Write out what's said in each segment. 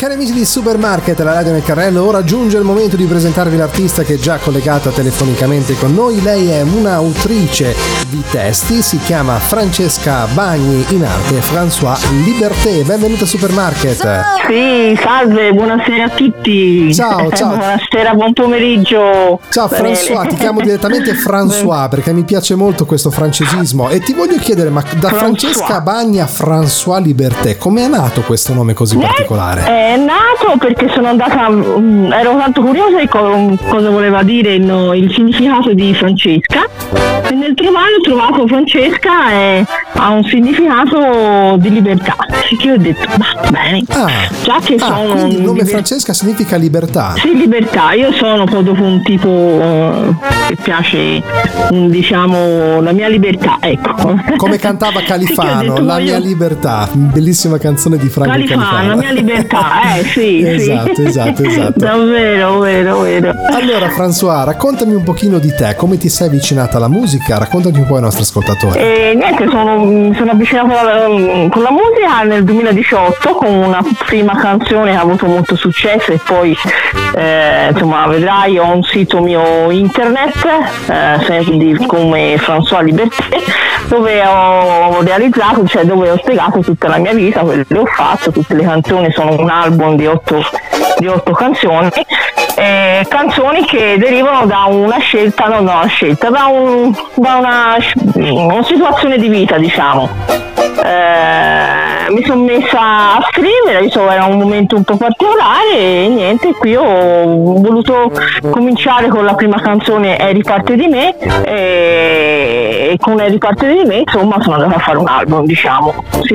Cari amici di Supermarket, la radio nel carrello, ora giunge il momento di presentarvi l'artista che è già collegata telefonicamente con noi. Lei è un'autrice di testi, si chiama Francesca Bagni, in arte François Liberté. Benvenuta a Supermarket. Sì, salve, buonasera a tutti. Ciao. Buonasera, buon pomeriggio. Ciao François, ti chiamo direttamente François perché mi piace molto questo francesismo e ti voglio chiedere, ma da Francesca Bagni a François Liberté, come è nato questo nome così particolare? È nato perché sono andata, ero tanto curiosa di cosa voleva dire il significato di Francesca, e nel trovare ho trovato Francesca e ha un significato di libertà, che ho detto bene, già che sono quindi il nome Francesca significa libertà. Sì, libertà. Io sono poi dopo un tipo che piace, diciamo, la mia libertà, ecco. Come cantava Califano, la mia libertà, bellissima canzone di Franco Califano. La mia libertà, sì. Esatto. Davvero, vero. Allora François, raccontami un pochino di te, come ti sei avvicinata alla musica, raccontami un po' ai nostri ascoltatori. Niente, sono avvicinata con la musica nel 2018 con una prima canzone che ha avuto molto successo e poi insomma vedrai, ho un sito mio internet come François Liberté, dove ho realizzato, cioè dove ho spiegato tutta la mia vita, quello che ho fatto, tutte le canzoni. Sono un album di 8 canzoni, canzoni che derivano da una situazione di vita, diciamo. Mi sono messa a scrivere, era un momento un po' particolare e niente, qui ho voluto cominciare con la prima canzone Eri parte di me e con Eri parte di me insomma sono andata a fare un album, diciamo,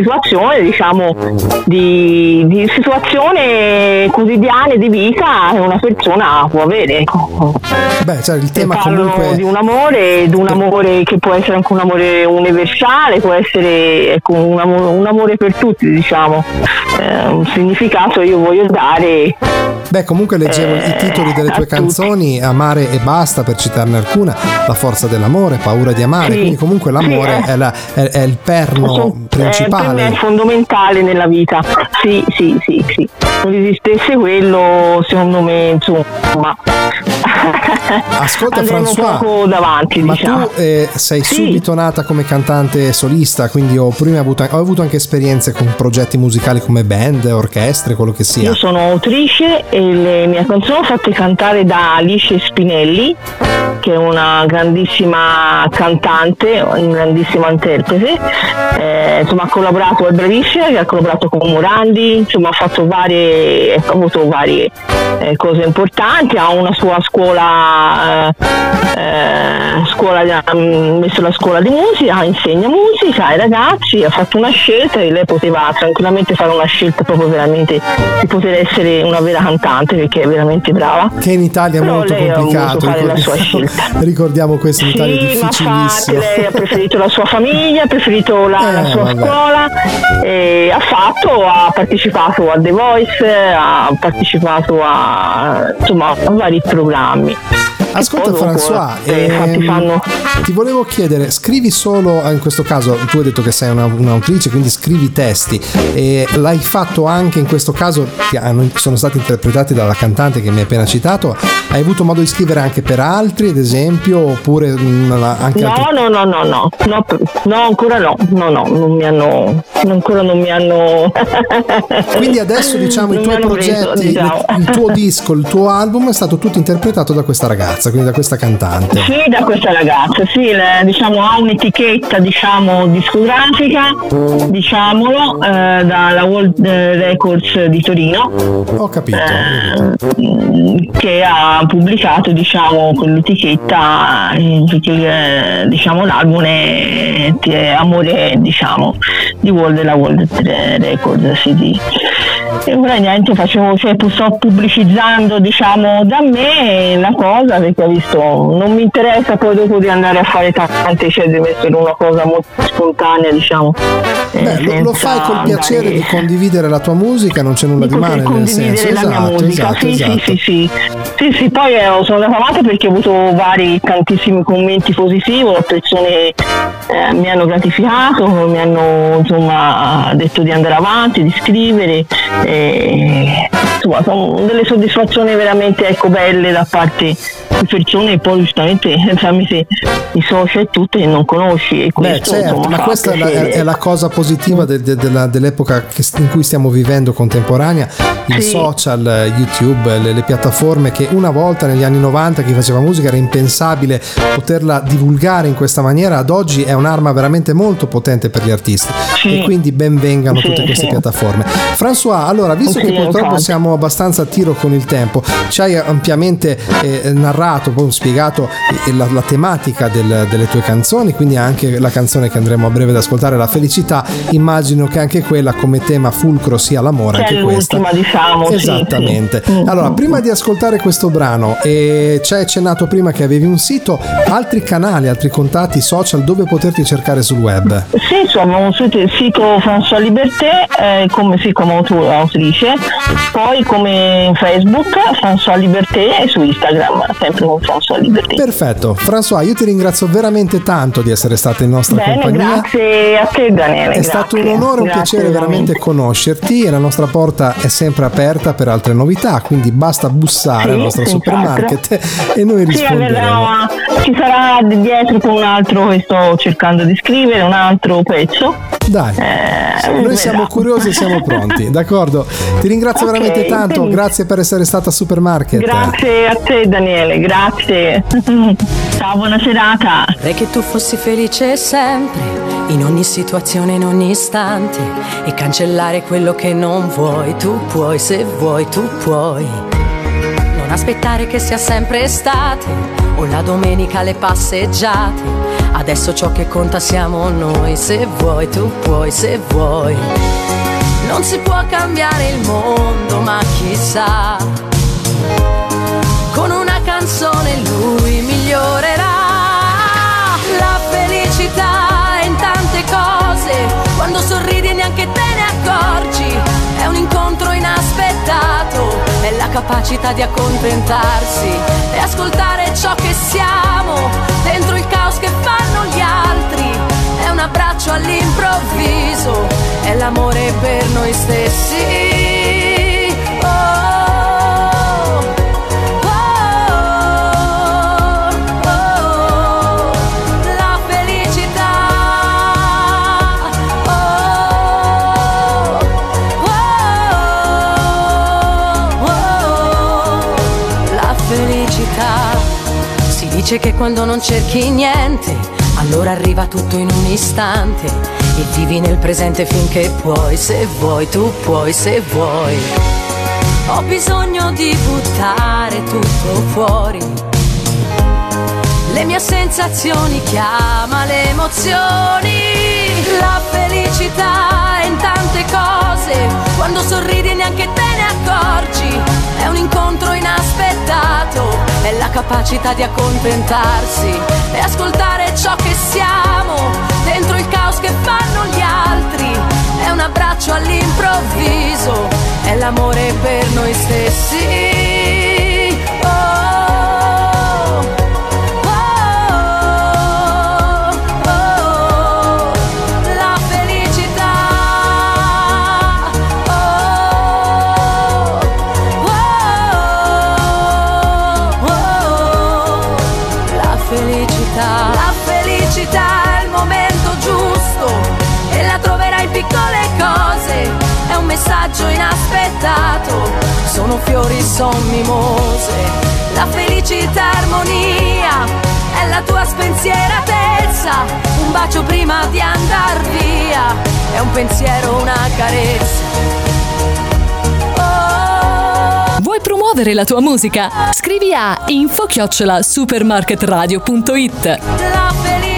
di situazione quotidiana di vita che una persona può avere. Cioè il tema comunque di un amore che può essere anche un amore universale, può essere un amore per tutti, diciamo. Un significato io voglio dare. Comunque leggevo i titoli delle tue canzoni, Amare e basta, per citarne alcuna, La forza dell'amore, Paura di amare, quindi comunque l'amore è il perno principale. Per me è fondamentale nella vita, sì. Non esistesse quello, secondo me, insomma. Ascolta François, poco davanti, ma diciamo. tu sei subito nata come cantante solista, quindi ho avuto anche esperienze con progetti musicali come band, orchestre, quello che sia. Io sono autrice e le mie canzoni sono fatte cantare da Alice Spinelli, che è una grandissima cantante, una grandissima interprete, insomma ha collaborato, è bravissima, che ha collaborato con Morandi, insomma ha avuto varie cose importanti, ha una sua ha messo la scuola di musica, insegna musica ai ragazzi, ha fatto una scelta e lei poteva tranquillamente fare una scelta proprio veramente di poter essere una vera cantante, perché è veramente brava. Che in Italia è molto complicato, fare la sua scelta. Ricordiamo questo, in Italia è difficilissimo. Ma lei ha preferito la sua famiglia, ha preferito la sua scuola, e ha partecipato a The Voice, ha partecipato a vari programmi. Ascolta François, ti volevo chiedere, scrivi solo, in questo caso tu hai detto che sei un'autrice, quindi scrivi testi, e l'hai fatto anche in questo caso, che sono stati interpretati dalla cantante che mi hai appena citato, hai avuto modo di scrivere anche per altri, ad esempio, oppure anche No, ancora no, non mi hanno Quindi adesso, diciamo, i tuoi progetti, il tuo disco, il tuo album è stato tutto interpretato da questa ragazza, quindi da questa cantante. Sì, da questa ragazza, ha un'etichetta, discografica, diciamolo, dalla World Records di Torino. Ho capito. Che ha pubblicato, con l'etichetta, l'album è Amore, di della World Records CD. E ora niente, sto pubblicizzando da me la cosa, perché ho visto, non mi interessa poi dopo di andare a fare tante scelte, mettere una cosa molto spontanea, lo fai col piacere di condividere la tua musica, non c'è nulla di male nel senso. La mia musica. Sì, poi sono andata avanti perché ho avuto tantissimi commenti positivi, persone mi hanno gratificato, mi hanno detto di andare avanti, di scrivere, insomma sono delle soddisfazioni veramente belle da parte di persone, e poi giustamente tramite i social e tutto che non conosci, e questo, certo, insomma, ma questa è la cosa positiva dell'epoca in cui stiamo vivendo contemporanea, il social, YouTube, le piattaforme, che una volta negli anni 90 chi faceva musica era impensabile poterla divulgare in questa maniera. Ad oggi è un'arma veramente molto potente per gli artisti, e quindi ben vengano tutte queste piattaforme. François, allora, visto che purtroppo siamo abbastanza a tiro con il tempo, ci hai ampiamente narrato, poi spiegato la tematica delle tue canzoni, quindi anche la canzone che andremo a breve ad ascoltare, La Felicità. Immagino che anche quella come tema fulcro sia l'amore, che anche è questa, diciamo, esattamente. Allora, prima di ascoltare questo brano, ci hai accennato prima che avevi un sito, altri canali, altri contatti social dove poterti cercare sul web? Sì, insomma, un sito François Liberté, come autrice, poi come Facebook François Liberté, e su Instagram sempre con François Liberté. Perfetto, François, io ti ringrazio veramente tanto di essere stata in nostra compagnia. Grazie a te, Daniele. È stato un onore, un piacere veramente conoscerti, e la nostra porta è sempre aperta per altre novità, quindi basta bussare al nostro supermarket e noi risponderemo. Ci sarà dietro con un altro che sto cercando di scrivere, un altro pezzo. Dai, noi siamo curiosi e siamo pronti, d'accordo? Ti ringrazio veramente tanto, grazie per essere stata a Supermarket. Grazie a te, Daniele, grazie. Ciao, buona serata. Vorrei che tu fossi felice sempre, in ogni situazione, in ogni istante, e cancellare quello che non vuoi. Tu puoi, se vuoi, tu puoi. Non aspettare che sia sempre estate, o la domenica le passeggiate. Adesso ciò che conta siamo noi. Se vuoi, tu puoi, se vuoi. Non si può cambiare il mondo, ma chissà, con una canzone lui migliorerà. La felicità è in tante cose, quando sorridi e neanche te ne accorgi. È un incontro inaspettato, è la capacità di accontentarsi e ascoltare ciò che siamo, dentro il caos che fanno gli altri. È un abbraccio all'improvviso, è l'amore per noi stessi. La felicità. La felicità. Si dice che quando non cerchi niente, allora arriva tutto in un istante, e vivi nel presente finché puoi. Se vuoi, tu puoi, se vuoi. Ho bisogno di buttare tutto fuori, le mie sensazioni, chiama le emozioni. La felicità è in tante cose, quando sorridi e neanche te ne accorgi. È un incontro inaspettato, è la capacità di accontentarsi e ascoltare ciò che siamo, dentro il caos che fanno gli altri. È un abbraccio all'improvviso, è l'amore per noi stessi. La felicità è il momento giusto, e la troverai in piccole cose. È un messaggio inaspettato, sono fiori, son mimose. La felicità è armonia, è la tua spensieratezza. Un bacio prima di andar via, è un pensiero, una carezza. Vuoi promuovere la tua musica? Scrivi a info@supermarketradio.it. La felicità.